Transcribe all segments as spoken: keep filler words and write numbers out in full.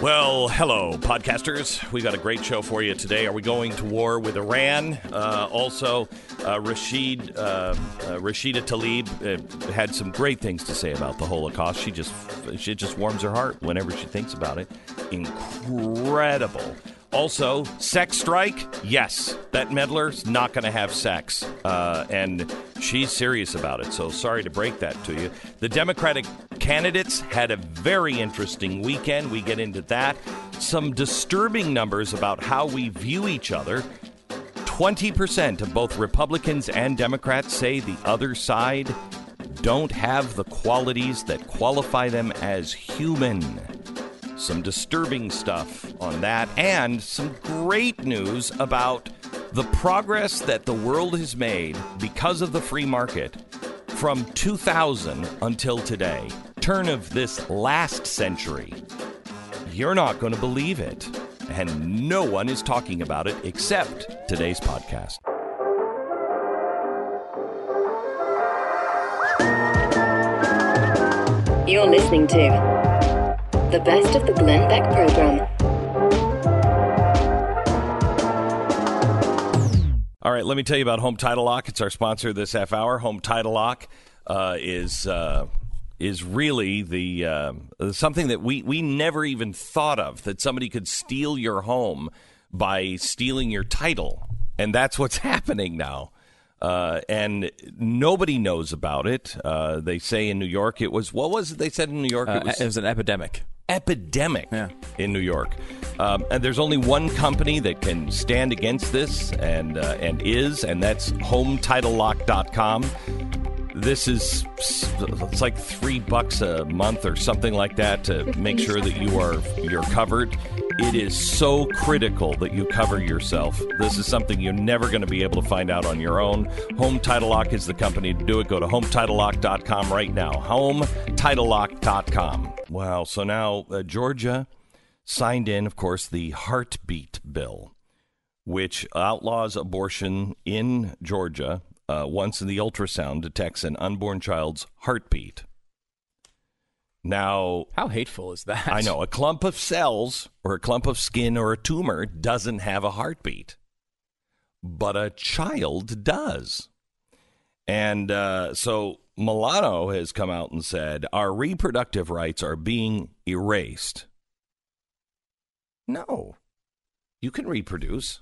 Well, hello, podcasters. We got a great show for you today. Are we going to war with Iran? Uh, also, uh, Rashid, uh, uh, Rashida Tlaib uh, had some great things to say about the Holocaust. She just, she just warms her heart whenever she thinks about it. Incredible. Also, sex strike? Yes, that meddler's not going to have sex. Uh, and she's serious about it, so sorry to break that to you. The Democratic candidates had a very interesting weekend. We get into that. Some disturbing numbers about how we view each other. twenty percent of both Republicans and Democrats say the other side don't have the qualities that qualify them as human. Some disturbing stuff on that, and some great news about the progress that the world has made because of the free market from two thousand until today, turn of this last century. You're not going to believe it, and no one is talking about it except today's podcast. You're listening to the best of the Glenn Beck program. All right, let me tell you about Home Title Lock. It's our sponsor this half hour. Home Title Lock uh, is uh, is really the uh, something that we, we never even thought of, that somebody could steal your home by stealing your title. And that's what's happening now. Uh, and nobody knows about it. Uh, they say in New York it was, what was it they said in New York? Uh, it, was, it was an epidemic. Epidemic yeah. in New York. Um, and there's only one company that can stand against this and uh, and is, and that's home title lock dot com. This is, it's like three bucks a month or something like that to make sure that you are you're covered. It is so critical that you cover yourself. This is something you're never going to be able to find out on your own. Home Title Lock is the company to do it. Go to home title lock dot com right now. home title lock dot com. Wow. So now uh, Georgia signed in, of course, the Heartbeat bill, which outlaws abortion in Georgia uh, once the ultrasound detects an unborn child's heartbeat. Now, how hateful is that? I know. A clump of cells or a clump of skin or a tumor doesn't have a heartbeat, but a child does. And uh, so Milano has come out and said, our reproductive rights are being erased. No. You can reproduce.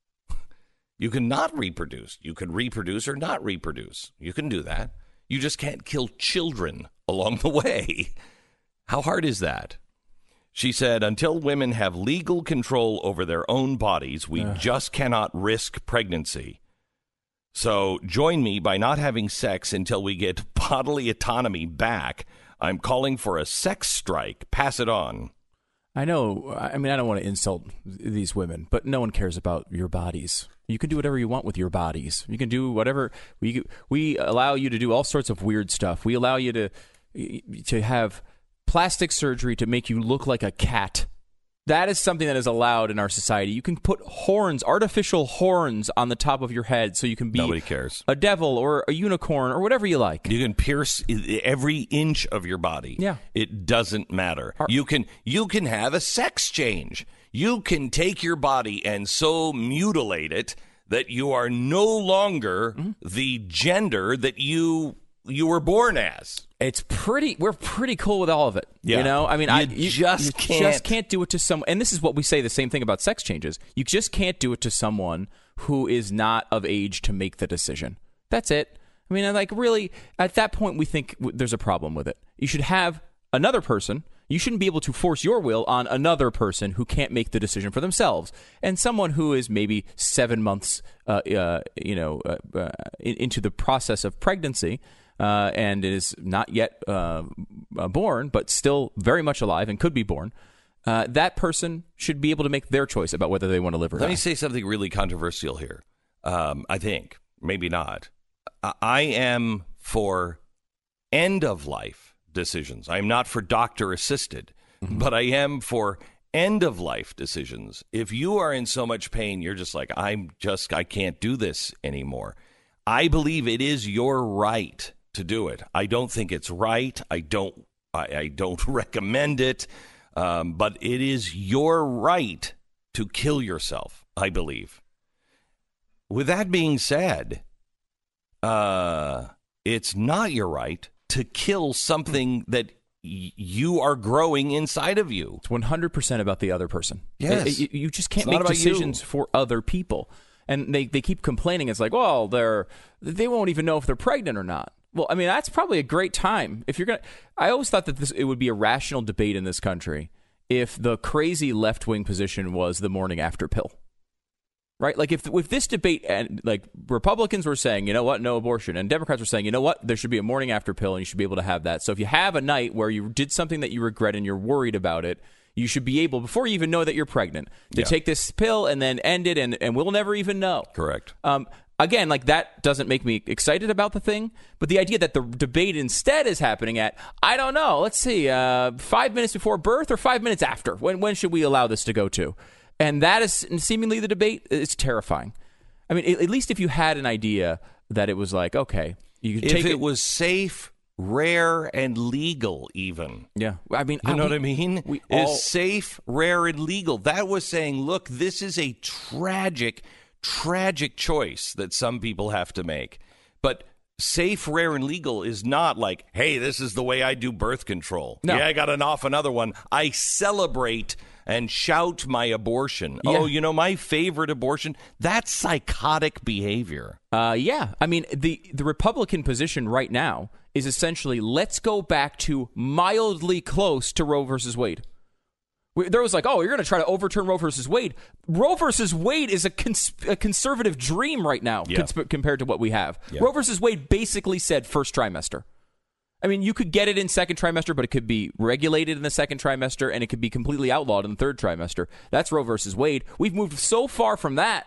You can not reproduce. You can reproduce or not reproduce. You can do that. You just can't kill children along the way. How hard is that? She said, until women have legal control over their own bodies, we Ugh. just cannot risk pregnancy. So join me by not having sex until we get bodily autonomy back. I'm calling for a sex strike. Pass it on. I know. I mean, I don't want to insult these women, but no one cares about your bodies. You can do whatever you want with your bodies. You can do whatever. We we allow you to do all sorts of weird stuff. We allow you to to have plastic surgery to make you look like a cat. That is something that is allowed in our society. You can put horns, artificial horns on the top of your head so you can be Nobody cares. a devil or a unicorn or whatever you like. You can pierce every inch of your body. Yeah. It doesn't matter. Our- you can you can have a sex change. You can take your body and so mutilate it that you are no longer mm-hmm. the gender that you you were born as. It's pretty, we're pretty cool with all of it. Yeah. You know, I mean, you I you, just you can't. just can't do it to someone. And this is what we say the same thing about sex changes. You just can't do it to someone who is not of age to make the decision. That's it. I mean, like really, at that point, we think w- there's a problem with it. You should have another person. You shouldn't be able to force your will on another person who can't make the decision for themselves. And someone who is maybe seven months, uh, uh, you know, uh, uh, in, into the process of pregnancy. Uh, and is not yet uh, born, but still very much alive and could be born, uh, that person should be able to make their choice about whether they want to live or Let not. me say something really controversial here. Um, I think, maybe not. I am for end-of-life decisions. I'm not for doctor-assisted, mm-hmm. but I am for end-of-life decisions. If you are in so much pain, you're just like, I'm just, I can't do this anymore. I believe it is your right to do it. I don't think it's right. I don't. I, I don't recommend it. Um, but it is your right to kill yourself, I believe. With that being said, uh, it's not your right to kill something that y- you are growing inside of you. It's one hundred percent about the other person. Yes. It, it, you just can't It's not make about decisions you. for other people. And they, they keep complaining. It's like, well, they're they won't even know if they're pregnant or not. Well, I mean, that's probably a great time. If you're gonna, I always thought that this it would be a rational debate in this country if the crazy left-wing position was the morning after pill. Right? Like if if this debate, and like Republicans were saying, you know what, no abortion, and Democrats were saying, you know what, there should be a morning after pill and you should be able to have that. So if you have a night where you did something that you regret and you're worried about it, you should be able, before you even know that you're pregnant, to Yeah. take this pill and then end it, and, and we'll never even know. Correct. Um, again, like that doesn't make me excited about the thing, but the idea that the debate instead is happening at, I don't know, let's see, uh, five minutes before birth or five minutes after. When when should we allow this to go to? And that is seemingly the debate. It's terrifying. I mean, at least if you had an idea that it was like, okay, you could If take it, it was safe, rare, and legal, even. Yeah, I mean, You know we, what I mean? We Is all, safe, rare, and legal. That was saying, look, this is a tragic, tragic choice that some people have to make. But safe, rare, and legal is not like, hey, this is the way I do birth control. No. Yeah, I got an off another one. I celebrate and shout my abortion. Yeah. Oh, you know, my favorite abortion? That's psychotic behavior. Uh, yeah, I mean, the the Republican position right now is essentially, let's go back to mildly close to Roe versus Wade. We, there was like, oh, you're going to try to overturn Roe versus Wade. Roe versus Wade is a, cons- a conservative dream right now Yeah. cons- compared to what we have. Yeah. Roe versus Wade basically said first trimester. I mean, you could get it in second trimester, but it could be regulated in the second trimester, and it could be completely outlawed in the third trimester. That's Roe versus Wade. We've moved so far from that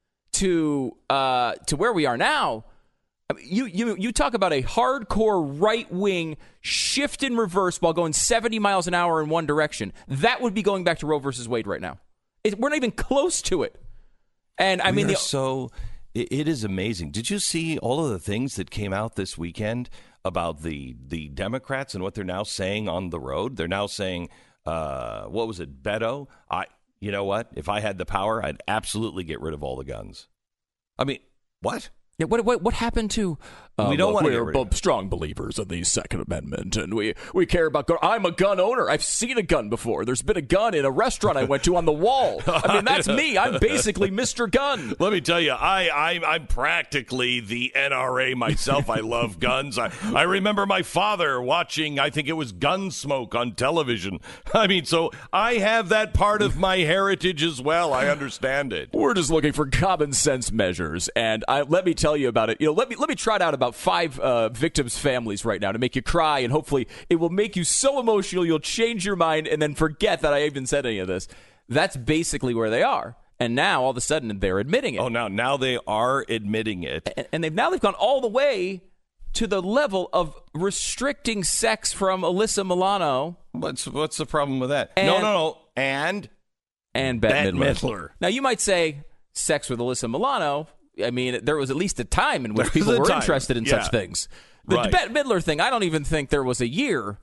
to uh, to where we are now. I mean, you you you talk about a hardcore right wing shift in reverse while going seventy miles an hour in one direction. That would be going back to Roe versus Wade right now. It, we're not even close to it. And I We mean, are the, so it, it is amazing. Did you see all of the things that came out this weekend about the the Democrats and what they're now saying on the road? They're now saying, uh, what was it, Beto? I, you know what? If I had the power, I'd absolutely get rid of all the guns. I mean, what? yeah, what what what happened to? Uh, We don't look, wanna get we're rid of bu- strong believers in the Second Amendment, and we we care about gun. I'm a gun owner. I've seen a gun before. There's been a gun in a restaurant I went to on the wall. I mean, that's me. I'm basically Mister Gun. Let me tell you, I, I, I'm practically the N R A myself. I love guns. I, I remember my father watching, I think it was Gunsmoke on television. I mean, so I have that part of my heritage as well. I understand it. We're just looking for common sense measures, and I, let me tell you about it. You know, let me let me trot out about five uh, victims' families right now to make you cry, and hopefully it will make you so emotional you'll change your mind and then forget that I even said any of this. That's basically where they are, and now all of a sudden they're admitting it. Oh, now now they are admitting it. And, and they've now they've gone all the way to the level of restricting sex from Alyssa Milano What's what's the problem with that? And- no, no, no. And and Bette Bette Midler. Midler. Now you might say sex with Alyssa Milano. I mean, there was at least a time in which There was people a were time. interested in Yeah. such things. The Right. Bette Midler thing, I don't even think there was a year,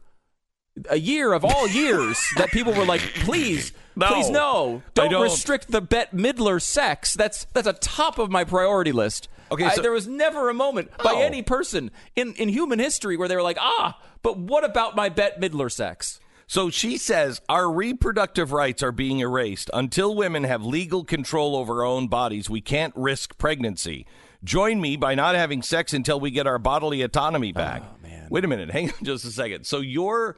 a year of all years that people were like, please, No. please no, I don't, don't- restrict the Bette Midler sex. That's that's a top of my priority list. Okay, I- so- there was never a moment by Oh. any person in, in human history where they were like, ah, but what about my Bette Midler sex? So she says our reproductive rights are being erased. Until women have legal control over our own bodies, we can't risk pregnancy. Join me by not having sex until we get our bodily autonomy back. Oh, man. Wait a minute. Hang on just a second. So your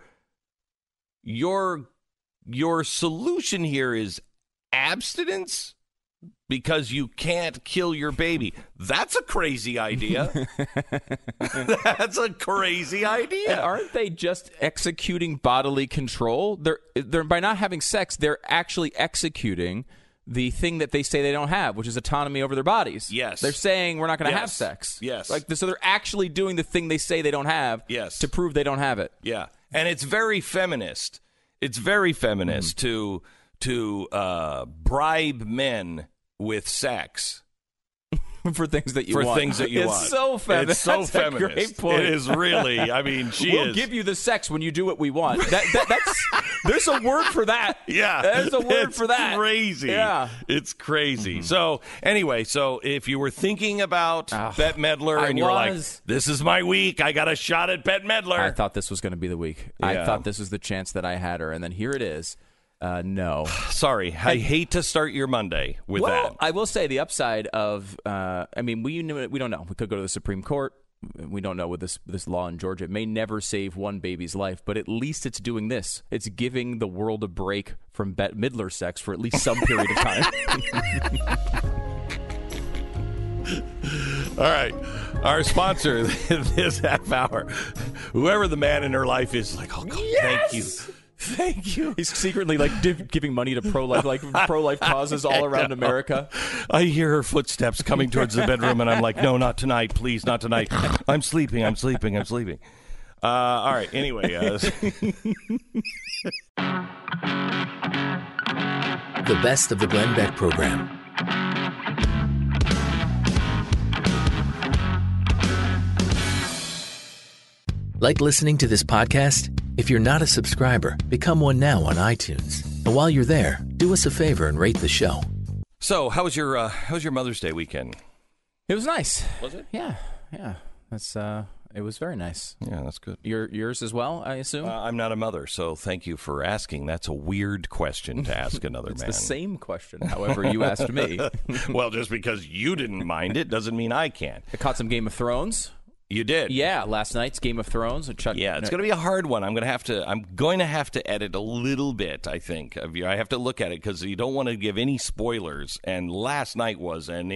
your your solution here is abstinence because you can't kill your baby. That's a crazy idea. That's a crazy And idea. aren't they just executing bodily control? They're they're by not having sex, they're actually executing the thing that they say they don't have, which is autonomy over their bodies. Yes. They're saying we're not going to Yes. have sex. Yes. Like so they're actually doing the thing they say they don't have Yes. to prove they don't have it. Yeah, and it's very feminist. It's very feminist Mm-hmm. to to uh, bribe men with sex. for things that you for want. things that you it's want. So femi- it's so that's feminist. A great point. It is really. I mean, she we'll is. give you the sex when you do what we want. That, that that's there's a word for that. Yeah, there's a word it's for that. Crazy. Yeah, it's crazy. Mm-hmm. So anyway, so if you were thinking about oh, Bette Midler I and you were like, was. "This is my week. I got a shot at Bette Midler." I thought this was going to be the week. Yeah. I thought this was the chance that I had her, and then here it is. Uh, no. Sorry, I hate to start your Monday with well, that. I will say the upside of, uh, I mean, we we don't know. We could go to the Supreme Court. We don't know with this this law in Georgia. It may never save one baby's life, but at least it's doing this. It's giving the world a break from Bette Midler sex for at least some period of time. All right. Our sponsor this half hour, whoever the man in her life is, like, oh, God, Yes! thank you. Thank you. He's secretly like div- giving money to pro life, like pro life causes all around America. I hear her footsteps coming towards the bedroom, and I'm like, no, not tonight, please, not tonight. I'm sleeping. I'm sleeping. I'm sleeping. Uh, all right. Anyway, uh, the best of the Glenn Beck program. Like listening to this podcast? If you're not a subscriber, become one now on iTunes. And while you're there, do us a favor and rate the show. so how was your uh, how was your Mother's Day weekend? It was nice. Was it? Yeah, yeah. That's uh, it was very nice. Yeah, that's good. Your yours as well, I assume. Uh, I'm not a mother, so thank you for asking. That's a weird question to ask another it's man. the same question, however, you asked me. Well, just because you didn't mind it doesn't mean I can't. I caught some Game of Thrones. You did. Yeah, last night's Game of Thrones. Chuck, Yeah, it's going to be a hard one. I'm going to have to. I'm going to have to edit a little bit. I think of you. I have to look at it because you don't want to give any spoilers. And last night was an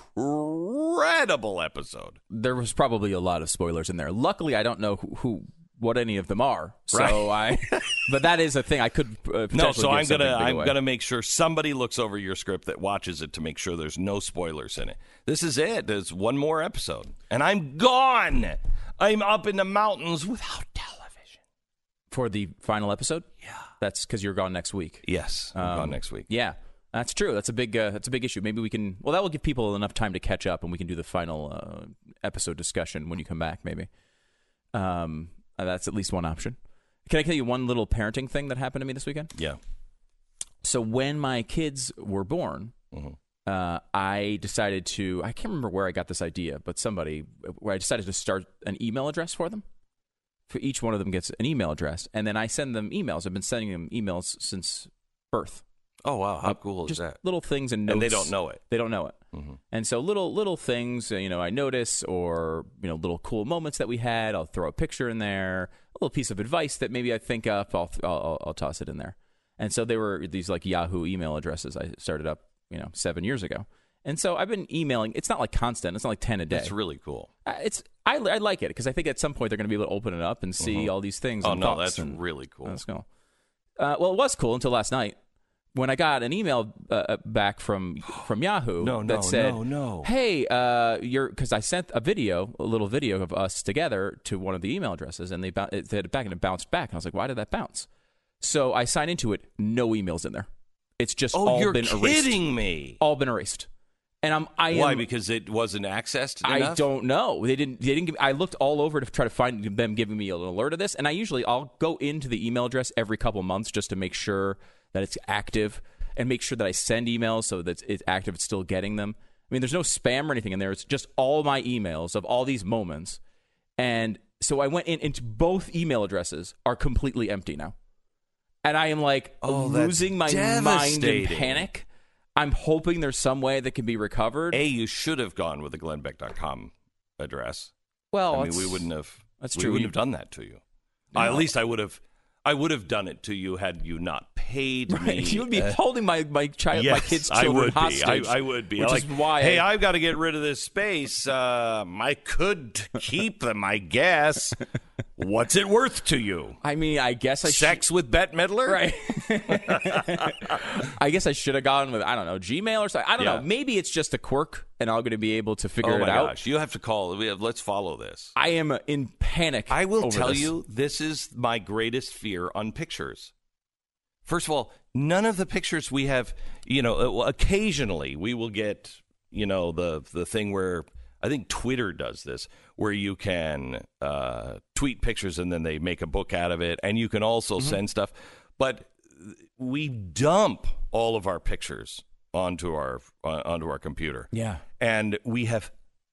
incredible episode. There was probably a lot of spoilers in there. Luckily, I don't know who, who what any of them are. So Right. I, but that is a thing I could uh, potentially No, so give I'm gonna something big I'm away. gonna make sure somebody looks over your script that watches it to make sure there's no spoilers in it. This is it. There's one more episode, and I'm gone. I'm up in the mountains without television. For the final episode. Yeah, That's because you're gone next week. yes, I'm Um, gone next week. Yeah, that's true. That's a big. Uh, that's a big issue. Maybe we can. Well, that will give people enough time to catch up, and we can do the final uh, episode discussion when you come back. Maybe. Um, uh, that's at least one option. Can I tell you one little parenting thing that happened to me this weekend? Yeah. So when my kids were born, Mhm. uh, I decided to. I can't remember where I got this idea, but somebody where I decided to start an email address for them. For each one of them gets an email address, and then I send them emails. I've been sending them emails since birth. Oh wow, how cool is Just that? little things and notes. And they don't know it. They don't know it. Mm-hmm. And so little little things, uh, you know, I notice, or you know, little cool moments that we had. I'll throw a picture in there, a little piece of advice that maybe I think up. I'll I'll, I'll toss it in there. And so they were these like Yahoo email addresses I started up, you know, seven years ago. And so I've been emailing. It's not like constant. It's not like ten a day. It's really cool. Uh, It's I, I like it because I think at some point they're going to be able to open it up and see Mhm. all these things. Oh and no, thoughts that's and- really cool. That's cool. Uh, well, it was cool until last night when I got an email uh, back from from Yahoo No, that no, said, no, no. "Hey, uh, you're," because I sent a video, a little video of us together to one of the email addresses, and they bou- it had it back and it bounced back, and I was like, "Why did that bounce?" So I signed into it, no emails in there. It's just Oh, all you're been erased. kidding me. All been erased, and I'm I Why? am, Because it wasn't accessed I enough? don't know. They didn't. They didn't give. I looked all over to try to find them giving me an alert of this, and I usually I'll go into the email address every couple of months just to make sure that it's active and make sure that I send emails so that it's active. It's still getting them. I mean, there's no spam or anything in there. It's just all my emails of all these moments, and so I went in. Into both email addresses are completely empty now, and I am like Oh, that's losing my mind in devastating. panic. I'm hoping there's some way that can be recovered. A, you should have gone with the glenn beck dot com address. well, I mean, it's- we wouldn't have. that's we true. wouldn't You- have done that to you. No. Uh, at least I would have. I would have done it to you had you not paid me. You would be uh, holding my my child, yes, my kids' I children would hostage. be. I, I would be. Which like, is why. hey, I, I've got to get rid of this space. Um, I could keep them, I guess. What's it worth to you? I mean, I guess I Sex with Bette Midler? Right. I guess I should have gone with I don't know Gmail or something. I don't Yeah. know. Maybe it's just a quirk, and I'm going to be able to figure Oh my it out. gosh! You have to call. We have, let's follow this. I am in panic. I will over tell this. you, this is my greatest fear on pictures. First of all, none of the pictures we have, you know, uh, occasionally we will get you know, the the thing where I think Twitter does this, where you can uh, tweet pictures and then they make a book out of it, and you can also mm-hmm. send stuff. But we dump all of our pictures onto our uh, onto our computer. Yeah, and we have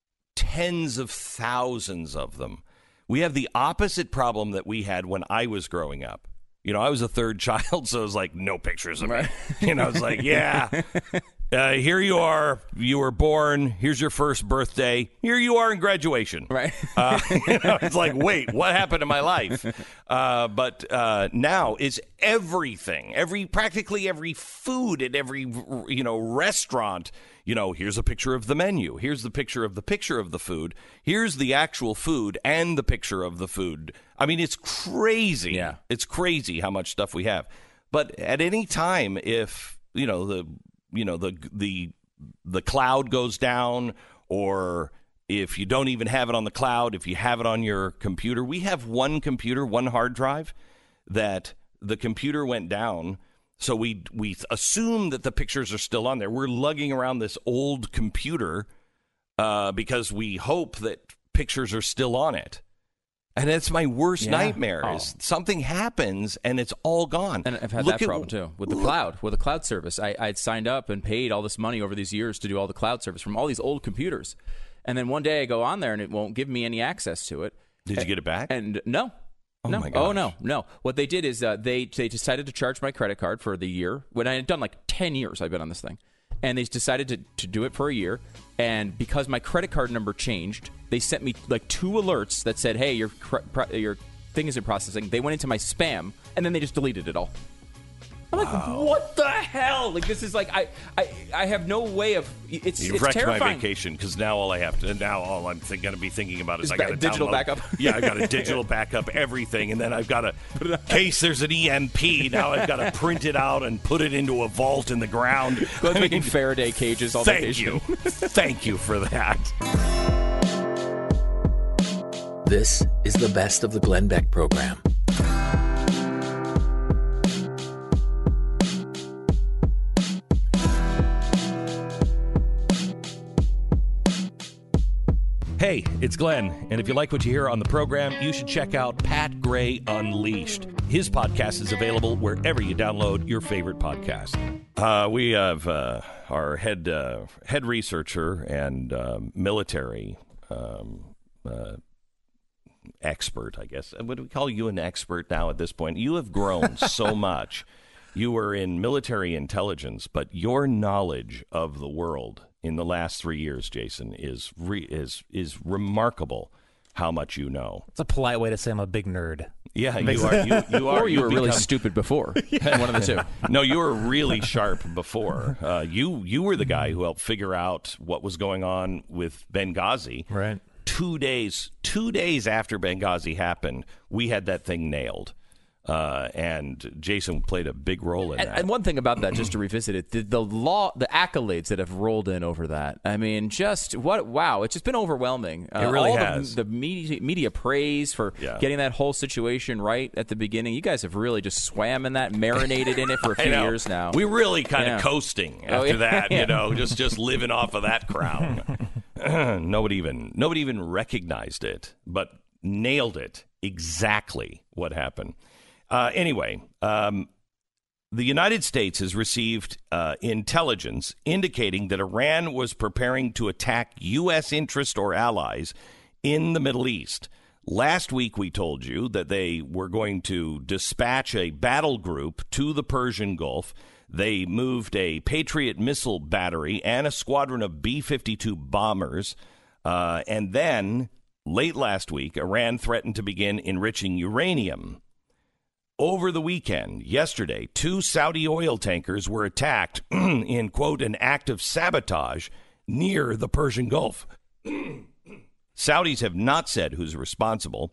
tens of thousands of them. We have the opposite problem that we had when I was growing up. You know, I was a third child, so it was like, no pictures of me. You know, it's like, yeah, uh, here you are. You were born. Here's your first birthday. Here you are in graduation. Right. uh, you know, it's like, wait, what happened to my life? Uh, but uh, now it's everything. Every practically every food at every, you know, restaurant. You know, here's a picture of the menu. Here's the picture of the picture of the food. Here's the actual food and the picture of the food. I mean, it's crazy. Yeah. It's crazy how much stuff we have. But at any time, if, you know, the, you know, the, the, the cloud goes down, or if you don't even have it on the cloud, if you have it on your computer, we have one computer, one hard drive that the computer went down. So we we assume that the pictures are still on there. We're lugging around this old computer uh, because we hope that pictures are still on it. And it's my worst yeah. nightmare oh. is something happens and it's all gone. And I've had Look that at, problem too with the cloud, with the cloud service. I I'd signed up and paid all this money over these years to do all the cloud service from all these old computers. And then one day I go on there and it won't give me any access to it. Did you get it back? And no. Oh, no. my gosh. Oh, no, no. What they did is uh, they they decided to charge my credit card for the year. When I had done like ten years, I've been on this thing. And they decided to, to do it for a year. And because my credit card number changed, they sent me like two alerts that said, hey, your your thing isn't processing. They went into my spam, and then they just deleted it all. I'm like, wow. What the hell? Like, this is like, I I, I have no way of, it's, you it's wrecked terrifying. my vacation, because now all I have to, now all I'm th- going to be thinking about is Is I got ba- to digital download, backup. Yeah, I got to digital backup everything, and then I've got to, in case there's an E M P, now I've got to print it out and put it into a vault in the ground. Go I making mean, Faraday cages all thank vacation. you. Thank you for that. This is the best of the Glenn Beck program. Hey, it's Glenn, and if you like what you hear on the program, you should check out Pat Gray Unleashed. His podcast is available wherever you download your favorite podcast. Uh, we have uh, our head uh, head researcher and uh, military um, uh, expert, I guess. Would we call you an expert now at this point? You have grown so much. You were in military intelligence, but your knowledge of the world in the last three years, Jason, is re- is is remarkable. How much you know. It's a polite way to say I'm a big nerd. Yeah, you are. You, you are. Or you were become, really stupid before. Yeah. One of the two. No, you were really sharp before. Uh, you you were the guy who helped figure out what was going on with Benghazi. Right. Two days, two days after Benghazi happened, we had that thing nailed. Uh, and Jason played a big role in and, that. And one thing about that, just to revisit it, the, the law, the accolades that have rolled in over that. I mean, just what? Wow, it's just been overwhelming. Uh, it really all has. The, the media, media praise for yeah. getting that whole situation right at the beginning. You guys have really just swam in that, marinated in it for a few years now. We really kind yeah. of coasting after oh, yeah. that, yeah. you know, just just living off of that crown. nobody even nobody even recognized it, but nailed it exactly what happened. Uh, anyway, um, the United States has received uh, intelligence indicating that Iran was preparing to attack U S interests or allies in the Middle East. Last week, we told you that they were going to dispatch a battle group to the Persian Gulf. They moved a Patriot missile battery and a squadron of B fifty-two bombers. Uh, and then, late last week, Iran threatened to begin enriching uranium. Over the weekend, yesterday, two Saudi oil tankers were attacked in, quote, an act of sabotage near the Persian Gulf. Saudis have not said who's responsible.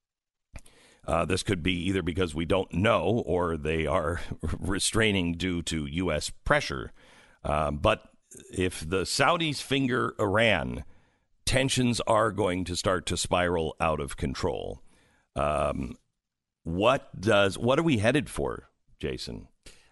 Uh, this could be either because we don't know or they are restraining due to U S pressure. Uh, but if the Saudis finger Iran, tensions are going to start to spiral out of control. Um What does what are we headed for, Jason?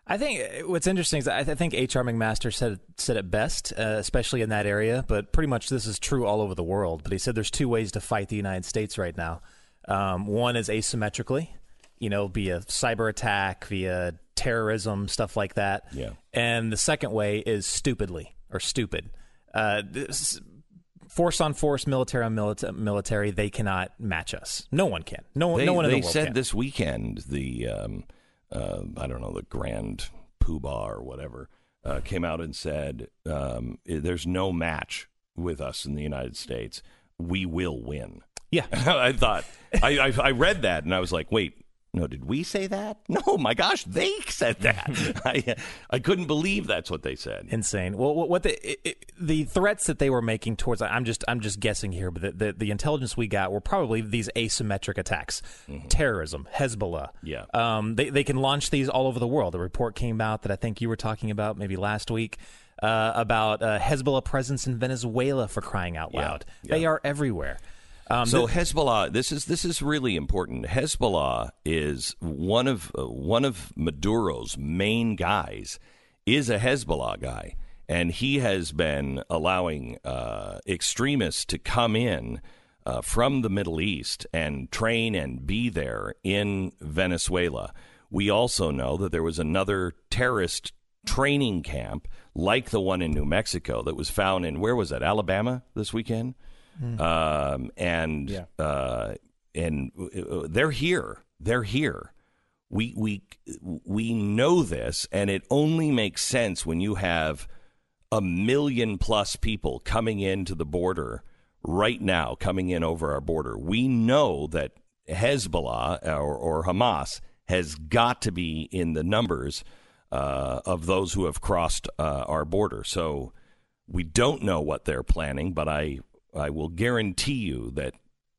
I think what's interesting is I, th- I think H R. McMaster said said it best, uh, especially in that area. But pretty much this is true all over the world. But he said there's two ways to fight the United States right now. Um, one is asymmetrically, you know, via cyber attack, via terrorism, stuff like that. Yeah. And the second way is stupidly or stupid. Uh, this, force on force, military on milita- military, they cannot match us. No one can. No, They, no one in they the world said can. this weekend, the, um, uh, I don't know, the Grand Poobah or whatever, uh, came out and said, um, there's no match with us in the United States. We will win. Yeah. I thought, I, I, I read that and I was like, wait, no, did we say that? No, my gosh, they said that. I I couldn't believe that's what they said. Insane. Well, what the it, it, the threats that they were making towards I'm just I'm just guessing here, but the the, the intelligence we got were probably these asymmetric attacks, mm-hmm. terrorism, Hezbollah. Yeah. Um. They they can launch these all over the world. A report came out that I think you were talking about maybe last week. Uh, about uh, Hezbollah presence in Venezuela, for crying out loud. Yeah, yeah. They are everywhere. Um, so th- Hezbollah, this is this is really important. Hezbollah is one of uh, one of Maduro's main guys, is a Hezbollah guy, and he has been allowing uh, extremists to come in uh, from the Middle East and train and be there in Venezuela. We also know that there was another terrorist training camp like the one in New Mexico that was found in, where was that, Alabama this weekend? Mm. Um, and yeah. uh, and they're here. They're here. We we we know this, and it only makes sense when you have a million plus people coming into the border right now, coming in over our border. We know that Hezbollah or, or Hamas has got to be in the numbers uh, of those who have crossed uh, our border. So we don't know what they're planning, but I. I will guarantee you that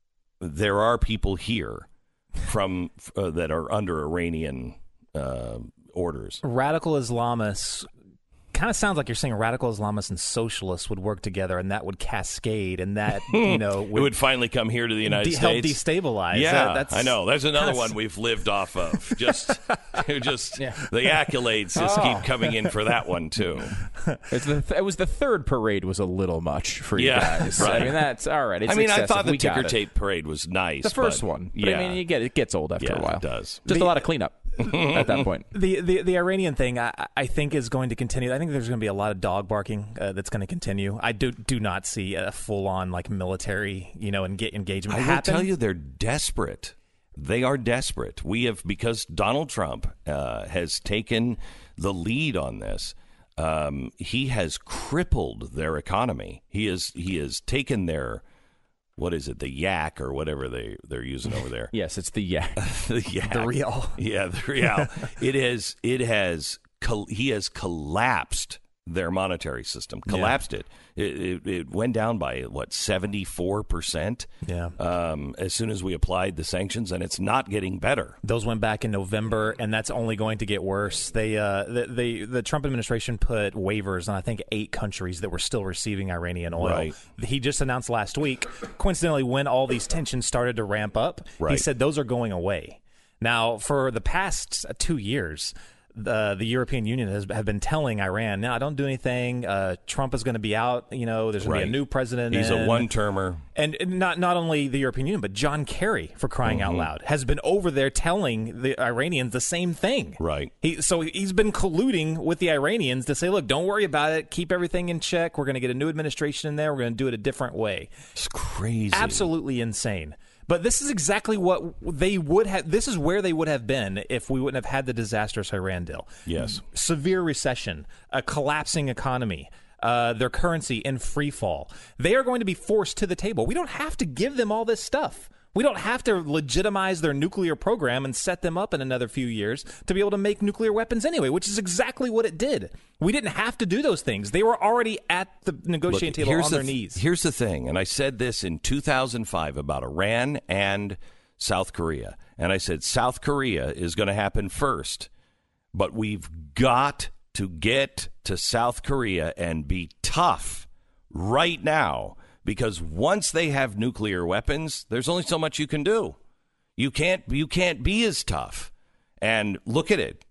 there are people here from uh, that are under Iranian uh, orders. Radical Islamists kind of sounds like you're saying radical Islamists and socialists would work together, and that would cascade, and that you know would, it would finally come here to the United de- States. Help destabilize. Yeah, that, that's I know. There's another kinda... one we've lived off of. Just, just yeah. the accolades just oh. keep coming in for that one too. It's the th- it was the third parade was a little much for you yeah, guys. Right. I mean that's all right. It's I mean, excessive. I thought the we ticker tape parade was nice. The first but, one, but yeah. I mean, you get it gets old after yeah, a while. It does. Just the, a lot of cleanup at that point. The, the the Iranian thing, I, I think, is going to continue. I think there's going to be a lot of dog barking uh, that's going to continue. I do do not see a full on like military, you know, enge- engagement. I will happen. tell you, they're desperate. They are desperate. We have, because Donald Trump uh, has taken the lead on this. Um, he has crippled their economy. He has he has taken their, what is it, the yak or whatever they, they're using over there. Yes, it's the yak. the yak. The real. Yeah, the real. it is. It has. He has collapsed their monetary system. Collapsed yeah. it. It, it. It went down by what seventy-four percent. Yeah. Um, as soon as we applied the sanctions, and it's not getting better. Those went back in November, and that's only going to get worse. They, uh, the, the the Trump administration put waivers on I think eight countries that were still receiving Iranian oil. Right. He just announced last week, coincidentally, when all these tensions started to ramp up, right. he said those are going away. Now, for the past two years. The the European Union has have been telling Iran, no, don't do anything. Uh, Trump is going to be out. You know, there's going right. to be a new president. He's in. a one-termer. And not not only the European Union, but John Kerry, for crying mm-hmm. out loud, has been over there telling the Iranians the same thing. Right. He so he's been colluding with the Iranians to say, look, don't worry about it. Keep everything in check. We're going to get a new administration in there. We're going to do it a different way. It's crazy. Absolutely insane. But this is exactly what they would have. This is where they would have been if we wouldn't have had the disastrous Iran deal. Yes. Severe recession, a collapsing economy, uh, their currency in free fall. They are going to be forced to the table. We don't have to give them all this stuff. We don't have to legitimize their nuclear program and set them up in another few years to be able to make nuclear weapons anyway, which is exactly what it did. We didn't have to do those things. They were already at the negotiating Look, table on the their th- knees. Here's the thing, and I said this in two thousand five about Iran and South Korea. And I said South Korea is going to happen first, but we've got to get to South Korea and be tough right now. Because once they have nuclear weapons, there's only so much you can do. You can't you can't be as tough. And look at it.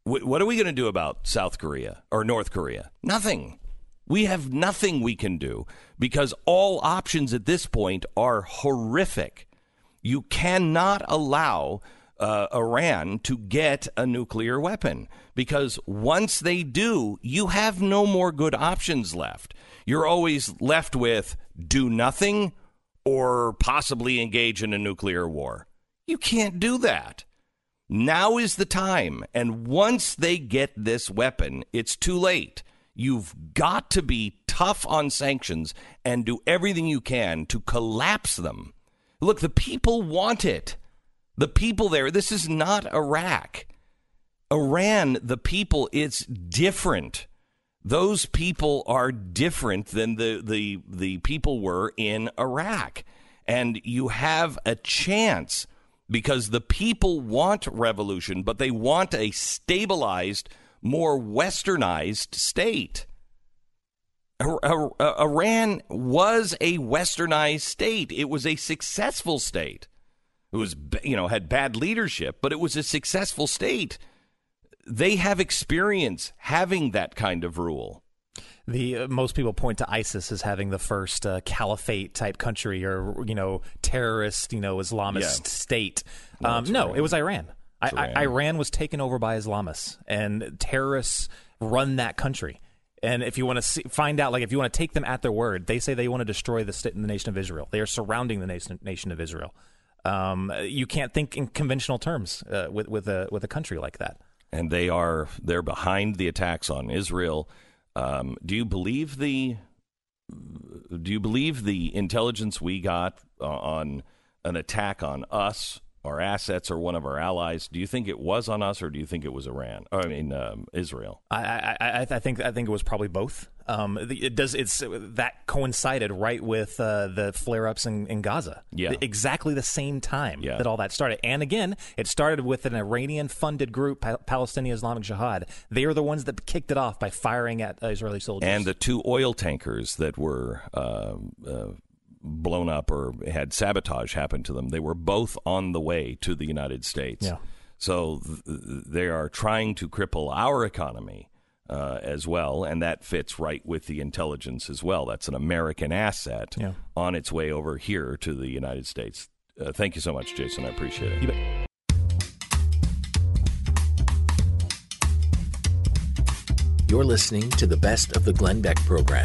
W- what are we going to do about South Korea or North Korea? Nothing. We have nothing we can do because all options at this point are horrific. You cannot allow uh, Iran to get a nuclear weapon because once they do, you have no more good options left. You're always left with do nothing or possibly engage in a nuclear war. You can't do that. Now is the time. And once they get this weapon, it's too late. You've got to be tough on sanctions and do everything you can to collapse them. Look, the people want it. The people there, this is not Iraq. Iran, the people, it's different. Those people are different than the, the, the people were in Iraq. And you have a chance because the people want revolution, but they want a stabilized, more westernized state. Iran was a westernized state. It was a successful state. It was, you know, had bad leadership, but it was a successful state. They have experience having that kind of rule. The uh, most people point to ISIS as having the first uh, caliphate type country or, you know, terrorist, you know, Islamist Yeah. state. No, Um, it's no, Iran. it was Iran. I, It's Iran. I, Iran was taken over by Islamists, and terrorists run that country. And if you want to see, find out, like if you want to take them at their word, they say they want to destroy the, state, the nation of Israel. They are surrounding the nation, nation of Israel. Um, you can't think in conventional terms uh, with with a with a country like that. And they are they're behind the attacks on Israel. Um, do you believe the do you believe the intelligence we got uh, on an attack on us, our assets, or one of our allies? Do you think it was on us, or do you think it was Iran? Or, I mean, um, Israel. I, I, I, I think I think it was probably both. Um, it does. It's that coincided right with uh, the flare-ups in, in Gaza. Yeah. Exactly the same time Yeah. that all that started. And again, it started with an Iranian-funded group, Pa- Palestinian Islamic Jihad. They are the ones that kicked it off by firing at uh, Israeli soldiers. And the two oil tankers that were uh, uh, blown up or had sabotage happen to them, they were both on the way to the United States. Yeah. So th- they are trying to cripple our economy uh, as well, and that fits right with the intelligence as well. That's an American asset Yeah. on its way over here to the United States. Uh, thank you so much, Jason. I appreciate it. You bet. You're listening to the best of the Glenn Beck program.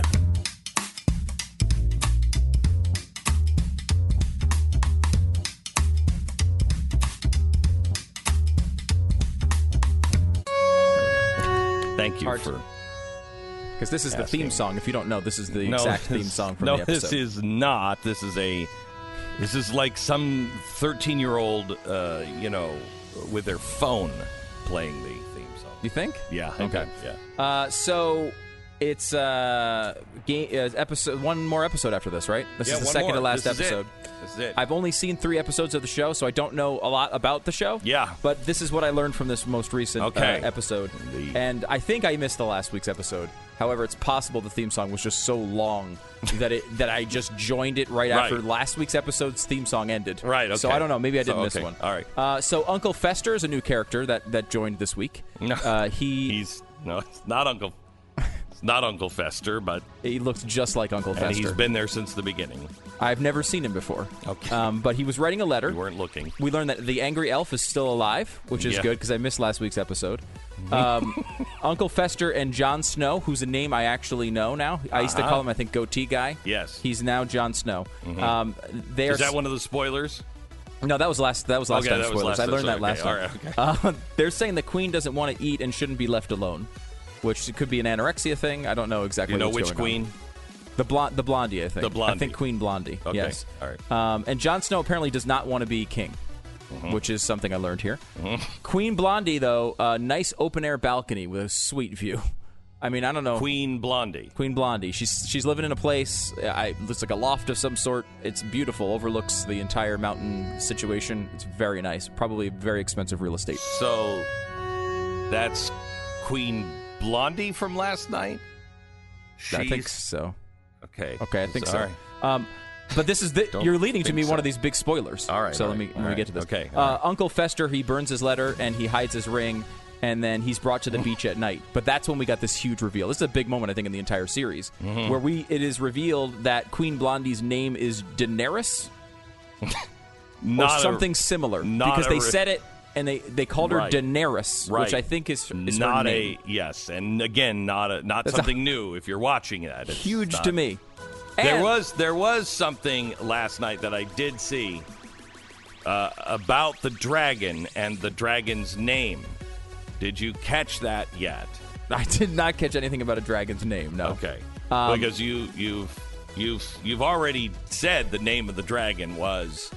Thank you Hard for... Because this is the asking. theme song. If you don't know, this is the No, exact this- theme song from no, the episode. this is not. This is a. This is like some thirteen-year-old, uh, you know, with their phone playing the theme song. You think? Yeah. I Okay. think, Yeah. Uh, so it's uh, game, uh, episode one more episode after this, right? This Yeah, is the one second more. to last This is it. episode. This is it. I've only seen three episodes of the show, so I don't know a lot about the show. Yeah. But this is what I learned from this most recent Okay. uh, episode. The- And I think I missed the last week's episode. However, it's possible the theme song was just so long that it that I just joined it right, Right. after last week's episode's theme song ended. Right, So okay. I don't know. Maybe I did So, miss okay. one. All right. Uh, so Uncle Fester is a new character that, that joined this week. No. Uh, he He's no, it's not Uncle. It's not Uncle Fester, but he looks just like Uncle and Fester. he's been there since the beginning. I've never seen him before. Okay. Um, but he was writing a letter. We weren't looking. We learned that the angry elf is still alive, which is Yeah. good because I missed last week's episode. Um, Uncle Fester and Jon Snow, who's a name I actually know now. I used to Uh-huh. call him, I think, Goatee Guy. Yes. He's now Jon Snow. Um, they are Is that one of the spoilers? No, that was last. That was last Okay, time. that was Spoilers. last I learned that episode. last Okay, time. all right, Uh, they're saying the queen doesn't want to eat and shouldn't be left alone, which could be an anorexia thing. I don't know exactly. You know what's which going queen? on. The blonde, the blondie, I think. The blondie. I think Queen Blondie. Okay, Yes. all right. Um, and Jon Snow apparently does not want to be king, Mm-hmm. which is something I learned here. Queen Blondie, though, uh, nice open air balcony with a sweet view. I mean, I don't know. Queen Blondie. Queen Blondie. She's she's living in a place. I, looks like a loft of some sort. It's beautiful. Overlooks the entire mountain situation. It's very nice. Probably very expensive real estate. So that's Queen Blondie from last night? I think She's- so. Okay. Okay, I think All so. right. Um, but this is the, Don't you're leading to think me so. one of these big spoilers. All right, So all let me right, let all me get right. to this. Okay, Uh, all right. Uncle Fester, he burns his letter and he hides his ring. and then he's brought to the beach at night. But that's when we got this huge reveal. This is a big moment, I think, in the entire series, Mm-hmm. where we it is revealed that Queen Blondie's name is Daenerys, or Not a- something similar, not because a they re- said it and they, they called her Right. Daenerys, Right. which I think is, is her not name. a yes, and again, not a not That's something new. If you're watching that, it's Huge not- to me. There And- was there was something last night that I did see uh, about the dragon and the dragon's name. Did you catch that yet? I did not catch anything about a dragon's name. No. Okay, Um, because you you've you've you've already said the name of the dragon was.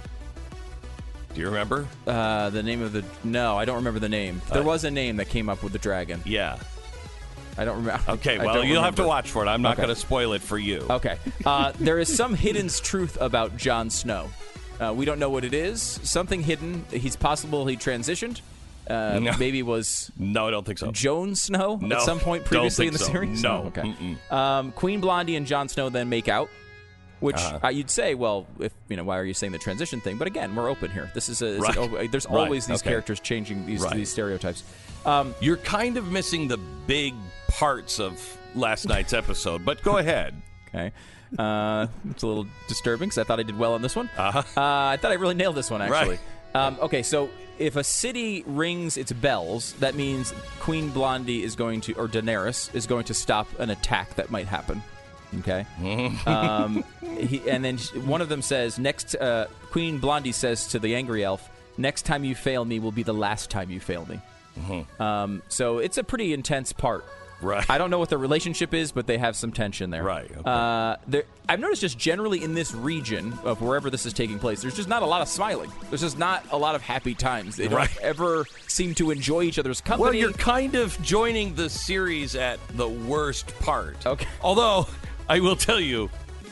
Do you remember? Uh, the name of the no, I don't remember the name. There Uh, was a name that came up with the dragon. Yeah. I don't remember. Okay. I Well, don't you'll have to remember. watch for it. I'm not Okay. going to spoil it for you. Okay. Uh, there is some hidden truth about Jon Snow. Uh, we don't know what it is. Something hidden. He's possible he transitioned. Uh, No. Maybe was No, I don't think so. Joan Snow No, at some point don't previously in think the so. series. No. okay. Mm-mm. Um, Queen Blondie and Jon Snow then make out, which Uh-huh. uh, you'd say, well, if you know, why are you saying the transition thing? But again, we're open here. This is a. It's Right. an, oh, there's Right. always these Okay. characters changing these Right. these stereotypes. Um, You're kind of missing the big parts of last night's episode, but go ahead. Okay. Uh, it's a little disturbing because I thought I did well on this one. Uh-huh. Uh, I thought I really nailed this one, actually. Right. Um, okay, so if a city rings its bells, that means Queen Blondie is going to, or Daenerys, is going to stop an attack that might happen. Okay? um, he, and then one of them says, next, uh, Queen Blondie says to the angry elf, next time you fail me will be the last time you fail me. Um, so it's a pretty intense part. Right. I don't know what the relationship is, but they have some tension there. Right, okay. Uh, there, I've noticed just generally in this region of wherever this is taking place, there's just not a lot of smiling. There's just not a lot of happy times. They don't Right. ever seem to enjoy each other's company. Well, you're kind of joining the series at the worst part. Okay. Although, I will tell you,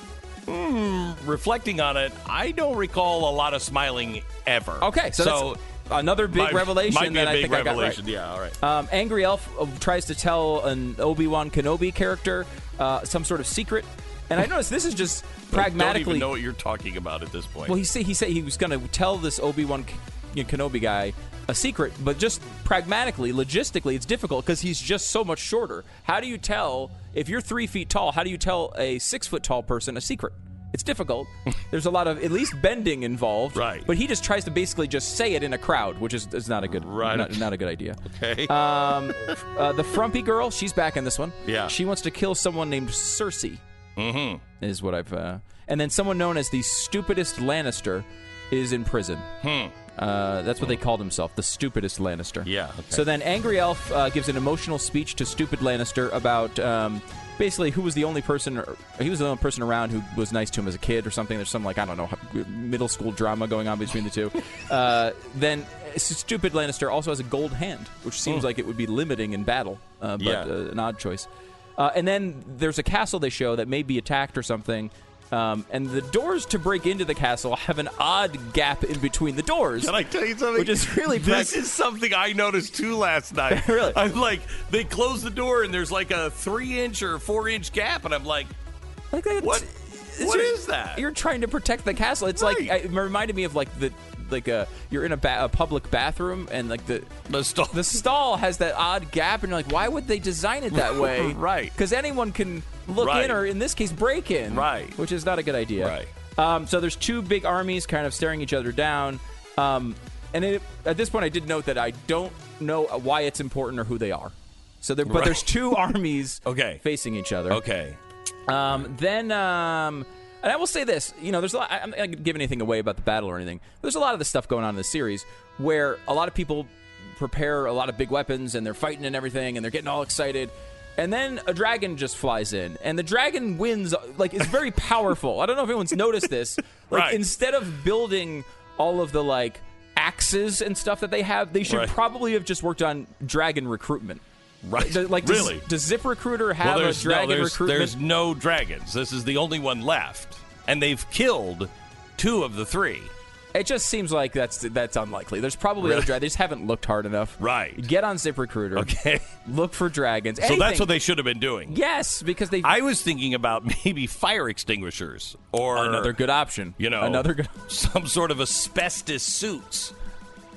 mm, reflecting on it, I don't recall a lot of smiling ever. Okay, so, so that's another big might- revelation might be that a I big think I got right. revelation. Yeah, all right. Um, Angry Elf uh, tries to tell an Obi-Wan Kenobi character uh, some sort of secret. And I noticed this is just I pragmatically... don't even know what you're talking about at this point. Well, he said he said he was going to tell this Obi-Wan K- Kenobi guy a secret, but just pragmatically, logistically, it's difficult because he's just so much shorter. How do you tell, if you're three feet tall, how do you tell a six-foot-tall person a secret? It's difficult. There's a lot of, at least, bending involved. Right. But he just tries to basically just say it in a crowd, which is, is not a good Right. not, not a good idea. Okay. Um, uh, the frumpy girl, she's back in this one. Yeah. She wants to kill someone named Cersei. Mm-hmm. Is what I've. Uh, and then someone known as the stupidest Lannister is in prison. Hmm. Uh, that's what they called himself, the stupidest Lannister. Yeah, okay. So then Angry Elf uh, gives an emotional speech to stupid Lannister about um, basically who was the only person, or, he was the only person around who was nice to him as a kid or something. There's some, like, I don't know, middle school drama going on between the two. uh, then stupid Lannister also has a gold hand, which seems Hmm. like it would be limiting in battle, uh, but Yeah. uh, an odd choice. Uh, and then there's a castle they show that may be attacked or something. Um, and the doors to break into the castle have an odd gap in between the doors. Can I tell you something? Which is really This prac- is something I noticed too last night. Really? I'm like, they close the door and there's like a three inch or four inch gap, and I'm like, Like that- What- it's- what you're- is that? You're trying to protect the castle. It's like Right. it reminded me of like the like a you're in a, ba- a public bathroom and like the the stall. the stall has that odd gap, and you're like, why would they design it that way? Right. Because anyone can look Right. in, or in this case, break in. Right. Which is not a good idea. Right. Um, so there's two big armies kind of staring each other down. Um, and it, at this point, I did note that I don't know why it's important or who they are. So, there, but Right. there's two armies Okay. facing each other. Okay. Um, then, um, and I will say this, you know, there's a lot, I'm not going to give anything away about the battle or anything. There's a lot of this stuff going on in the series where a lot of people prepare a lot of big weapons and they're fighting and everything and they're getting all excited. And then a dragon just flies in, and the dragon wins, like, is very powerful. I don't know if anyone's noticed this. Like, Right. instead of building all of the, like, axes and stuff that they have, they should Right. probably have just worked on dragon recruitment. Right. Does- Like, really? does, does ZipRecruiter have well, a there's, dragon no, there's, recruitment? there's no dragons. This is the only one left, and they've killed two of the three. It just seems like that's that's unlikely. There's probably Really? other dragons. They just haven't looked hard enough. Right. Get on ZipRecruiter. Okay. Look for dragons. So that's Anything. what they should have been doing. Yes, because they. I was thinking about maybe fire extinguishers or another good option. You know, another good. some sort of asbestos suits.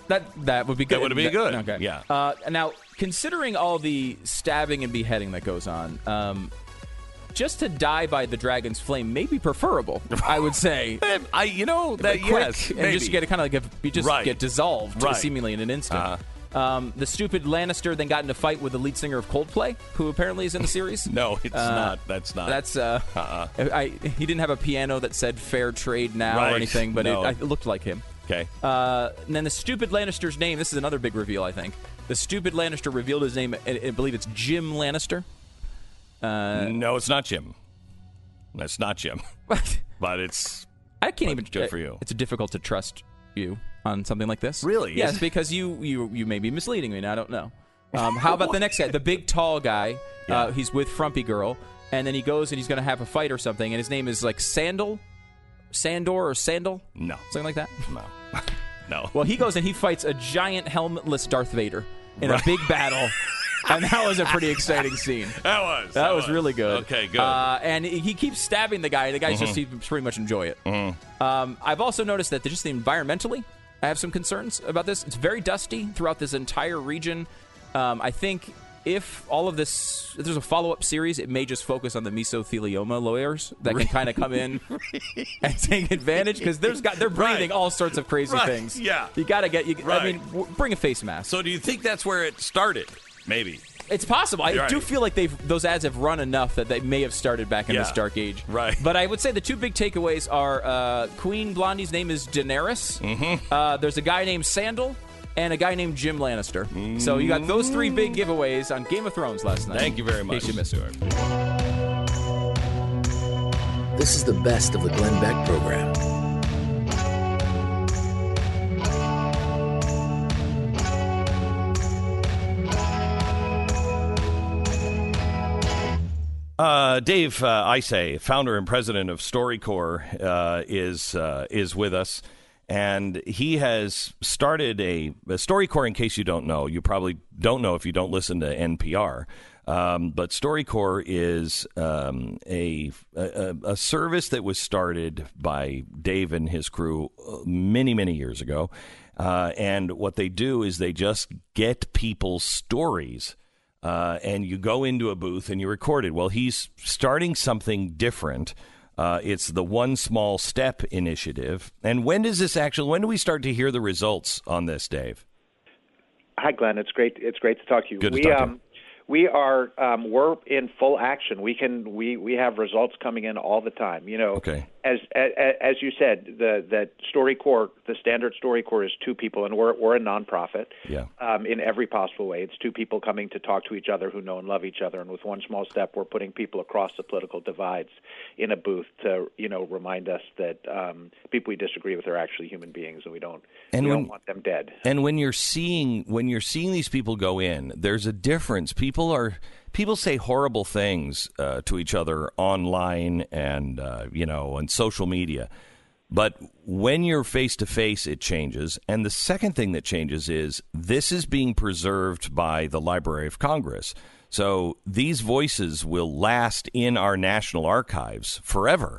That that would be good. That would be good. Okay. Yeah. Uh, now, considering all the stabbing and beheading that goes on, um, just to die by the dragon's flame may be preferable. I would say. I, you know, that quick, yes, and maybe. just get kind of like a, you just Right. get dissolved Right. seemingly in an instant. Uh-huh. Um, the stupid Lannister then got in a fight with the lead singer of Coldplay, who apparently is in the series. No, it's Uh, not. That's not. That's uh, Uh-uh. I, he didn't have a piano that said "Fair Trade Now" Right. or anything, but No. it, I, it looked like him. Okay. Uh, and then the stupid Lannister's name. This is another big reveal, I think. The stupid Lannister revealed his name. I, I believe it's Jim Lannister. Uh, no, it's not Jim. That's not Jim. What? But it's. I can't But even. good for you. It's difficult to trust you on something like this. Really? Yes, Is it? because you you you may be misleading me. And I don't know. Um, how about the next guy, the big tall guy? Yeah. Uh, he's with Frumpy Girl, and then he goes and he's going to have a fight or something, and his name is like Sandal, Sandor or Sandal, No. something like that. No. No. Well, he goes and he fights a giant helmetless Darth Vader in Right. a big battle, and that was a pretty exciting scene. That was. That, was, really good. Okay, good. Uh, and he keeps stabbing the guy. The guy just seems pretty much enjoy it. Um, I've also noticed that just environmentally, I have some concerns about this. It's very dusty throughout this entire region. Um, I think if all of this, if there's a follow-up series, it may just focus on the mesothelioma lawyers that can kind of come in and take advantage because there's got they're breathing Right. all sorts of crazy Right. things. Yeah. you got to get. You, I Right. mean, w- bring a face mask. So do you think that's where it started? Maybe. It's possible. I Right. do feel like they've those ads have run enough that they may have started back in Yeah. this dark age. Right. But I would say the two big takeaways are uh, Queen Blondie's name is Daenerys. Mm-hmm. Uh, there's a guy named Sandal and a guy named Jim Lannister. Mm-hmm. So you got those three big giveaways on Game of Thrones last night. Thank you very much. In case you missed it. This is the best of the Glenn Beck program. Uh, Dave uh, Isay, founder and president of StoryCorps, uh, is uh, is with us, and he has started a, a StoryCorps. In case you don't know, you probably don't know if you don't listen to N P R. Um, but StoryCorps is um, a, a a service that was started by Dave and his crew many many years ago, uh, and what they do is they just get people's stories. Uh, and you go into a booth and you record it. Well, he's starting something different. Uh, it's the One Small Step initiative. And when does this actually? When do we start to hear the results on this, Dave? Hi, Glenn. It's great. It's great to talk to you. Good to we, talk to um, we are um, we're in full action. We can we, we have results coming in all the time. You know, Okay. as as, as you said, the that StoryCorps, the standard StoryCorps is two people, and we're we're a nonprofit. Yeah. Um, in every possible way, it's two people coming to talk to each other who know and love each other. And with One Small Step, we're putting people across the political divides in a booth to you know remind us that um, people we disagree with are actually human beings, and we don't And we when- don't want them dead. And when you're seeing when you're seeing these people go in, there's a difference. People are people say horrible things uh, to each other online and uh, you know on social media. But when you're face to face, it changes. And the second thing that changes is this is being preserved by the Library of Congress. So these voices will last in our national archives forever.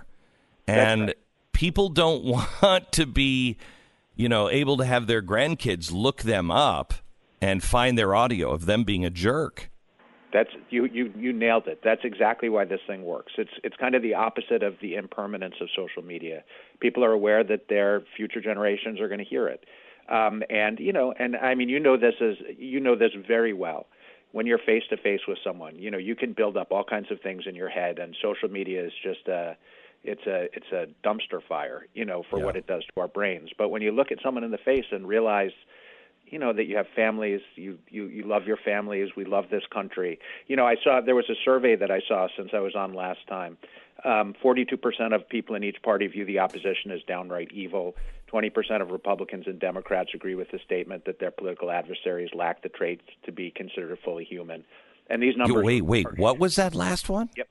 And right. people don't want to be, you know, able to have their grandkids look them up and find their audio of them being a jerk. That's you, you. You nailed it. That's exactly why this thing works. It's it's kind of the opposite of the impermanence of social media. People are aware that their future generations are going to hear it, um, and you know, and I mean, you know this as you know this very well. When you're face to face with someone, you know, you can build up all kinds of things in your head, and social media is just a it's a it's a dumpster fire, you know, for Yeah. what it does to our brains. But when you look at someone in the face and realize, you know, that you have families, you, you, you love your families, we love this country. You know, I saw, there was a survey that I saw since I was on last time. Um, forty-two percent of people in each party view the opposition as downright evil. twenty percent of Republicans and Democrats agree with the statement that their political adversaries lack the traits to be considered fully human. And these numbers... Wait, wait, are- what was that last one? Yep.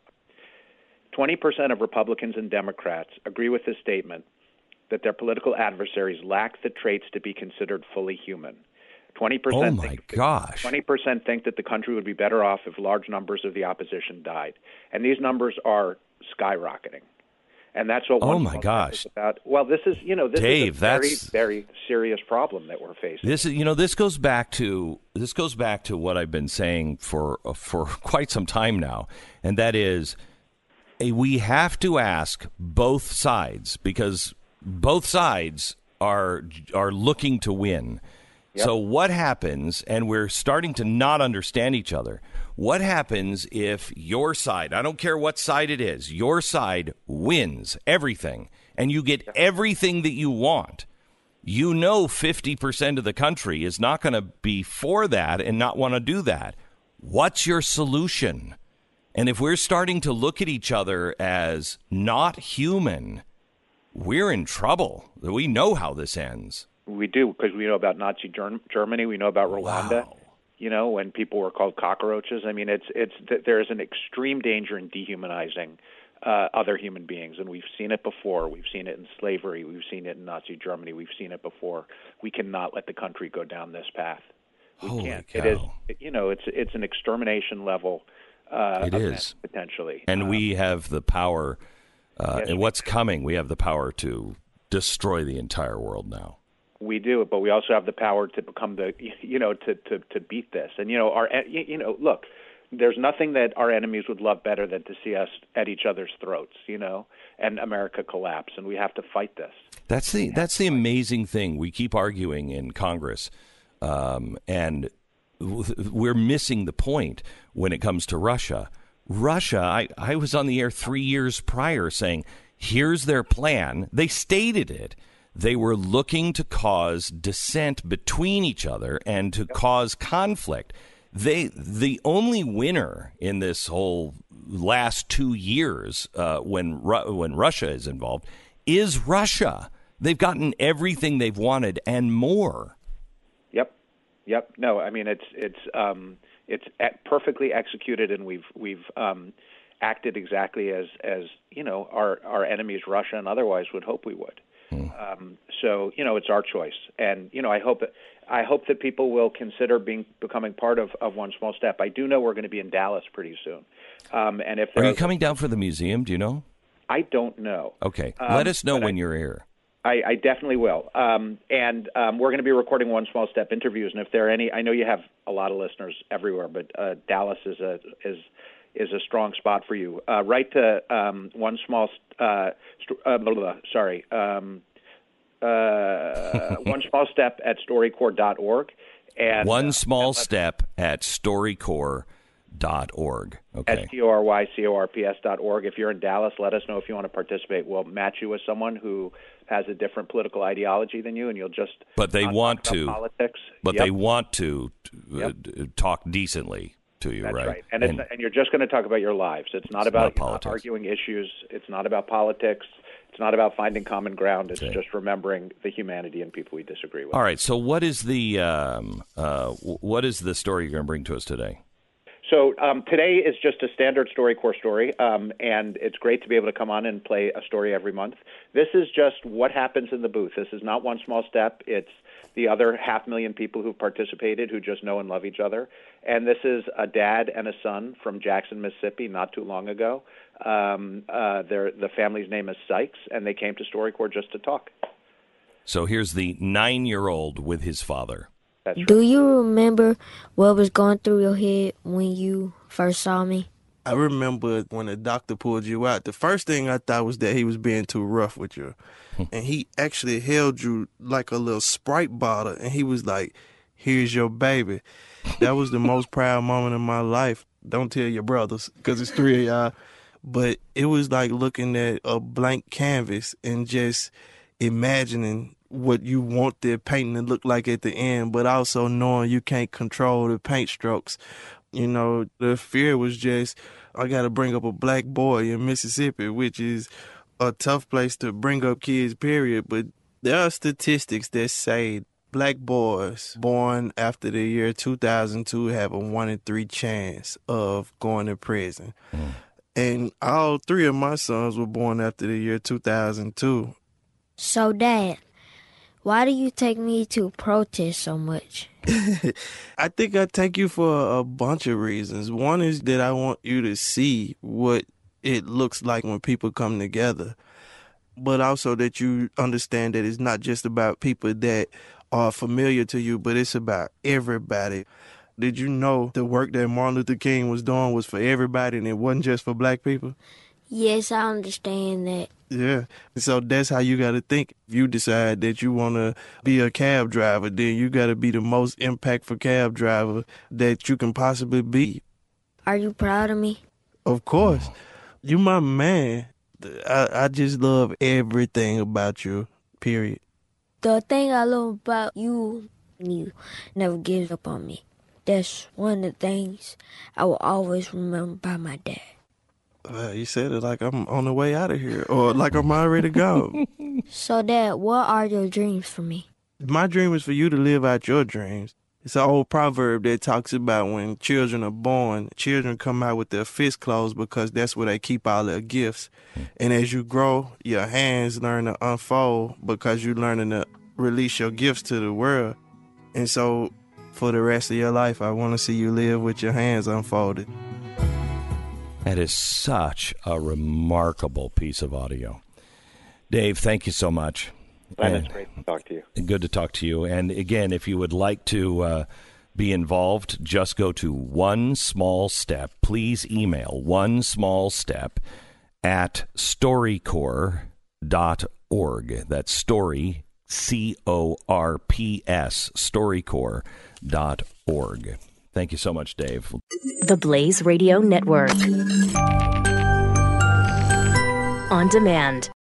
twenty percent of Republicans and Democrats agree with this statement that their political adversaries lack the traits to be considered fully human. twenty percent Oh, my think, gosh. twenty percent think that the country would be better off if large numbers of the opposition died. And these numbers are skyrocketing. And that's what Oh, one my small gosh. step is about. Well, this is, you know, this Dave, is a very, that's- very serious problem that we're facing. This is, you know, this goes back to this goes back to what I've been saying for uh, for quite some time now, and that is, eh, we have to ask both sides, because both sides are are looking to win. Yep. So what happens, and we're starting to not understand each other, what happens if your side, I don't care what side it is, your side wins everything and you get everything that you want? You know fifty percent of the country is not going to be for that and not want to do that. What's your solution? And if we're starting to look at each other as not human, we're in trouble. We know how this ends. We do, because we know about Nazi Germ- Germany. We know about Rwanda. Wow. You know, when people were called cockroaches. I mean, it's it's there is an extreme danger in dehumanizing uh, other human beings, and we've seen it before. We've seen it in slavery. We've seen it in Nazi Germany. We've seen it before. We cannot let the country go down this path. We Holy can't. cow. It is, you know, it's it's an extermination level. Uh, It event, is. potentially, And Um, we have the power, uh, Yes, and we what's coming, we have the power to destroy the entire world now. We do, but we also have the power to become the, you know, to, to, to beat this. And, you know, our, you know, look, there's nothing that our enemies would love better than to see us at each other's throats, you know, and America collapse. And we have to fight this. That's the that's the amazing thing. We keep arguing in Congress, um, and w- we're missing the point when it comes to Russia. Russia, I, I was on the air three years prior saying, here's their plan. They stated it. They were looking to cause dissent between each other and to cause conflict. They the only winner in this whole last two years uh, when Ru- when Russia is involved is Russia. They've gotten everything they've wanted and more. Yep, yep. No, I mean it's it's um, it's perfectly executed, and we've we've um, acted exactly as as you know our our enemies, Russia and otherwise, would hope we would. Um, so you know it's our choice, and you know I hope that I hope that people will consider being becoming part of, of One Small Step. I do know we're going to be in Dallas pretty soon, um, and if Are you there's- coming down for the museum? Do you know? I don't know. Okay, Um, let us know but when I- you're here. I, I definitely will. Um, and um, we're going to be recording One Small Step interviews. And if there are any, I know you have a lot of listeners everywhere, but uh, Dallas is a is is a strong spot for you. Uh, write to um, One Small uh, st- uh, blah, blah, blah, sorry um, uh, One Small Step at StoryCorps dot org. And One uh, small and let- step at StoryCorps dot org. Okay. S T O R Y C O R P S dot org. If you're in Dallas, let us know if you want to participate. We'll match you with someone who has a different political ideology than you, and you'll just But they not want talk about to. politics. But Yep, they want to uh, Yep. d- talk decently to you, that's right? right. And, it's, and you're just going to talk about your lives. It's not It's about not you're not politics. arguing issues. It's not about politics. It's not about finding common ground. It's Okay. just remembering the humanity and people we disagree with. All right. So, what is the um, uh, w- what is the story you're going to bring to us today? So um, today is just a standard StoryCorps story, um, and it's great to be able to come on and play a story every month. This is just what happens in the booth. This is not One Small Step. It's the other half million people who've participated who just know and love each other. And this is a dad and a son from Jackson, Mississippi, not too long ago. Um, uh, their, the family's name is Sykes, and they came to StoryCorps just to talk. So here's the nine-year-old with his father. That's right. Do you remember what was going through your head when you first saw me? I remember when the doctor pulled you out, the first thing I thought was that he was being too rough with you. And he actually held you like a little Sprite bottle, and he was like, here's your baby. That was the most proud moment of my life. Don't tell your brothers, because it's three of y'all. But it was like looking at a blank canvas and just imagining what you want the painting to look like at the end, but also knowing you can't control the paint strokes. You know, the fear was just, I got to bring up a black boy in Mississippi, which is a tough place to bring up kids, period. But there are statistics that say black boys born after the year two thousand two have a one in three chance of going to prison. Mm. And all three of my sons were born after the year two thousand two. So, Dad, why do you take me to protest so much? I think I take you for a bunch of reasons. One is that I want you to see what it looks like when people come together. but also that you understand that it's not just about people that are familiar to you, but it's about everybody. Did you know the work that Martin Luther King was doing was for everybody and it wasn't just for black people? Yes, I understand that. Yeah. So that's how you got to think. If you decide that you want to be a cab driver, then you got to be the most impactful cab driver that you can possibly be. Are you proud of me? Of course. You my man. I, I just love everything about you, period. The thing I love about you, you never gives up on me. That's one of the things I will always remember about my dad. Uh, you said it like I'm on the way out of here or like I'm already gone. So, Dad, what are your dreams for me? My dream is for you to live out your dreams. It's an old proverb that talks about when children are born, children come out with their fists closed because that's where they keep all their gifts. And as you grow, your hands learn to unfold because you're learning to release your gifts to the world. And so for the rest of your life, I want to see you live with your hands unfolded. That is such a remarkable piece of audio. Dave, thank you so much. That is great to talk to you. Good to talk to you. And again, if you would like to uh, be involved, just go to One Small Step. Please email One Small Step at storycorps dot org. That's story, C O R P S, storycorps dot org. Thank you so much, Dave. The Blaze Radio Network. On demand.